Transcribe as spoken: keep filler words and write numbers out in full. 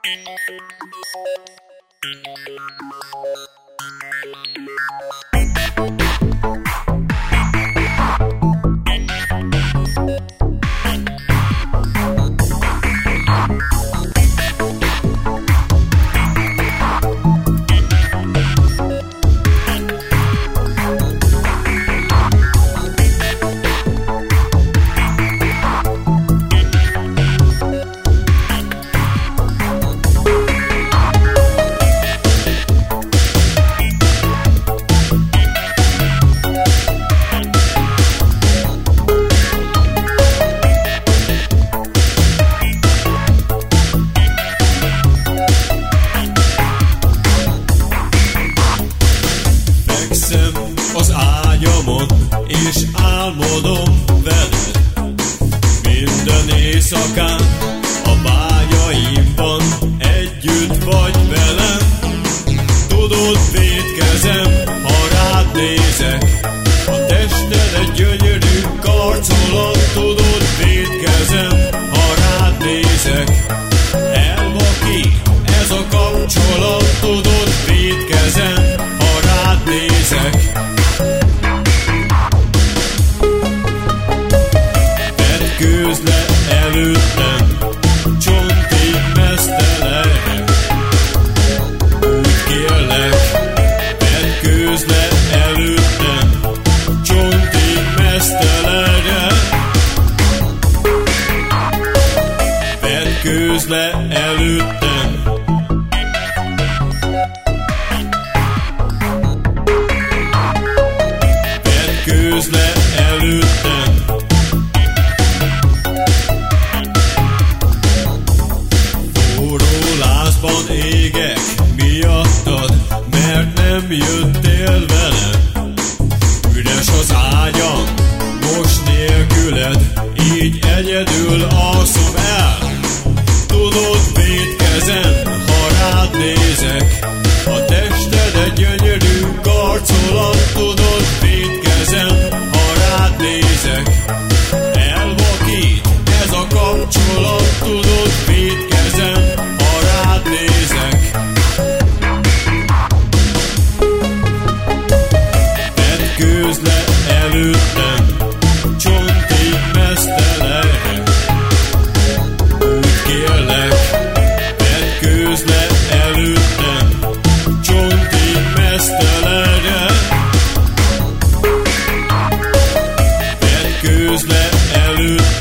Az ágyamon, és álmodom veled. Minden éjszakán a vágyaimban együtt vagy velem. Tudod, vétkezem, ha rád nézek, a tested egy gyönyörű karcolat. Tudod, vétkezem, ha rád nézek, elvakít ez a kapcsolat. Tudod, vétkezem, ha rád nézek. Vetkőzz le előttem, csontig meztelenre. Úgy kérlek, vetkőzz le előttem, csontig meztelenre. Vetkőzz le előttem. Vetkőzz le előttem. Forró lázban égek miattad, mert nem jöttél velem. Üres az ágyam, most nélküled, így egyedül alszom el. Tudod, vétkezem, ha rád nézek, a tested egy gyönyörű karcolat. Tudod, vétkezem, ha rád nézek, elvakít ez a kapcsolat. Tudod, vétkezem, ha rád nézek. Vetkőzz le előttem, csontig meztelenre. Úgy kérlek, vetkőzz le előttem, csontig meztelenre. Vetkőzz le előttem.